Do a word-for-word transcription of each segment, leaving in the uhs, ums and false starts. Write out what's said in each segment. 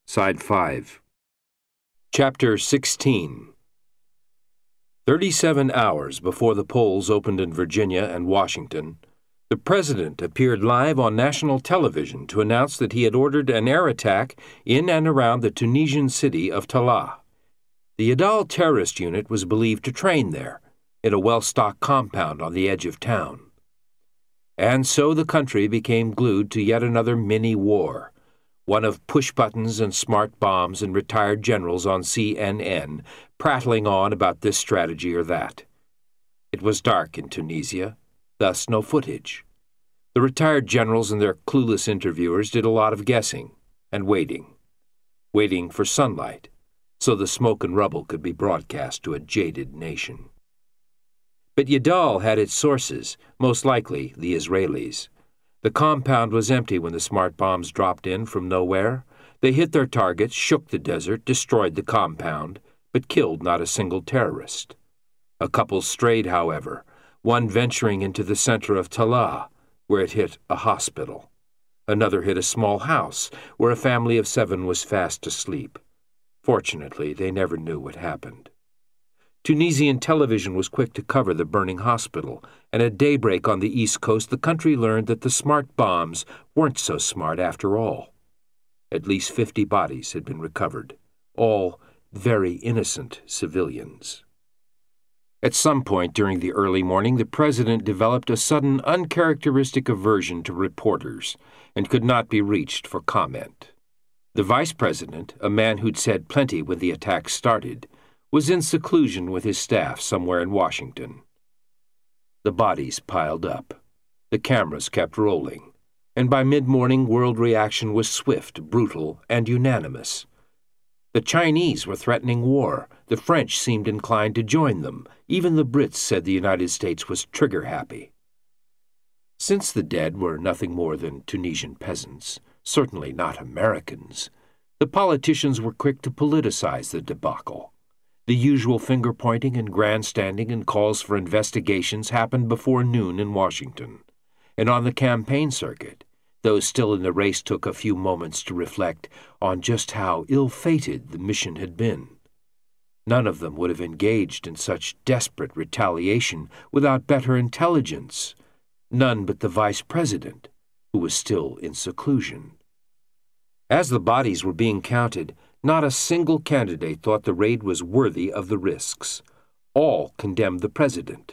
Side five. Chapter sixteen. Thirty-seven hours before the polls opened in Virginia and Washington, the President appeared live on national television to announce that he had ordered an air attack in and around the Tunisian city of Talah. The Yadal terrorist unit was believed to train there, in a well-stocked compound on the edge of town. And so the country became glued to yet another mini-war, one of push-buttons and smart bombs and retired generals on C N N prattling on about this strategy or that. It was dark in Tunisia, thus no footage. The retired generals and their clueless interviewers did a lot of guessing and waiting, waiting for sunlight, so the smoke and rubble could be broadcast to a jaded nation. But Yadal had its sources, most likely the Israelis. The compound was empty when the smart bombs dropped in from nowhere. They hit their targets, shook the desert, destroyed the compound, but killed not a single terrorist. A couple strayed, however, one venturing into the center of Talah, where it hit a hospital. Another hit a small house, where a family of seven was fast asleep. Fortunately, they never knew what happened. Tunisian television was quick to cover the burning hospital, and at daybreak on the East Coast the country learned that the smart bombs weren't so smart after all. At least fifty bodies had been recovered, all very innocent civilians. At some point during the early morning, the President developed a sudden uncharacteristic aversion to reporters and could not be reached for comment. The Vice President, a man who'd said plenty when the attack started, was in seclusion with his staff somewhere in Washington. The bodies piled up. The cameras kept rolling, and by mid-morning world reaction was swift, brutal, and unanimous. The Chinese were threatening war. The French seemed inclined to join them. Even the Brits said the United States was trigger-happy. Since the dead were nothing more than Tunisian peasants, certainly not Americans, the politicians were quick to politicize the debacle. The usual finger-pointing and grandstanding and calls for investigations happened before noon in Washington, and on the campaign circuit, those still in the race took a few moments to reflect on just how ill-fated the mission had been. None of them would have engaged in such desperate retaliation without better intelligence, none but the Vice President, who was still in seclusion. As the bodies were being counted, not a single candidate thought the raid was worthy of the risks. All condemned the President.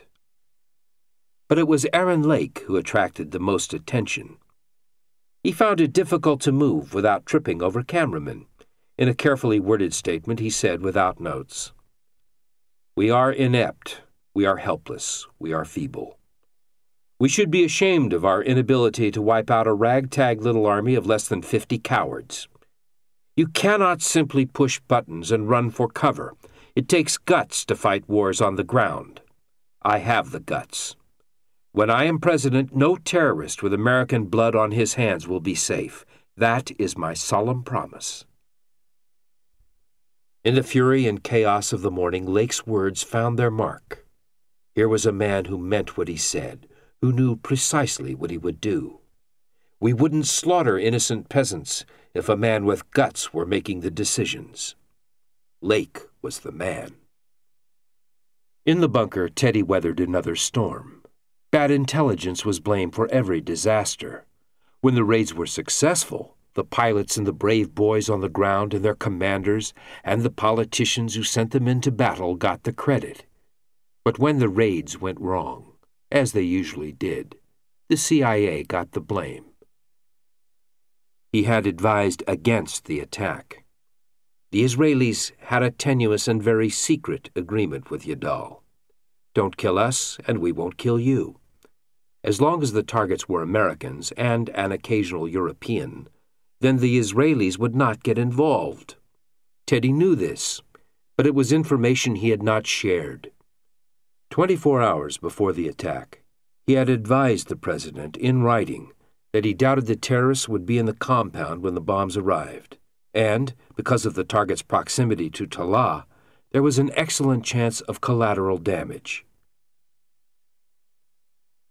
But it was Aaron Lake who attracted the most attention. He found it difficult to move without tripping over cameramen. In a carefully worded statement, he said without notes, "We are inept, we are helpless, we are feeble. We should be ashamed of our inability to wipe out a ragtag little army of less than fifty cowards. You cannot simply push buttons and run for cover. It takes guts to fight wars on the ground. I have the guts. When I am president, no terrorist with American blood on his hands will be safe. That is my solemn promise." In the fury and chaos of the morning, Lake's words found their mark. Here was a man who meant what he said, who knew precisely what he would do. We wouldn't slaughter innocent peasants if a man with guts were making the decisions. Lake was the man. In the bunker, Teddy weathered another storm. Bad intelligence was blamed for every disaster. When the raids were successful, the pilots and the brave boys on the ground and their commanders and the politicians who sent them into battle got the credit. But when the raids went wrong, as they usually did, the C I A got the blame. He had advised against the attack. The Israelis had a tenuous and very secret agreement with Yadal. Don't kill us, and we won't kill you. As long as the targets were Americans and an occasional European, then the Israelis would not get involved. Teddy knew this, but it was information he had not shared. Twenty-four hours before the attack, he had advised the President in writing that he doubted the terrorists would be in the compound when the bombs arrived, and, because of the target's proximity to Talah, there was an excellent chance of collateral damage.